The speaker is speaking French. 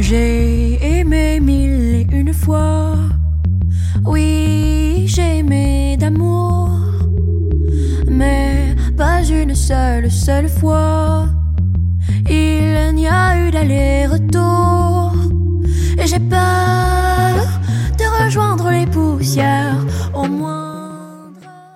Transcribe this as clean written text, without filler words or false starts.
J'ai aimé mille et une fois. Oui, j'ai aimé d'amour, mais pas une seule fois. Il n'y a eu d'aller-retour. Et j'ai pas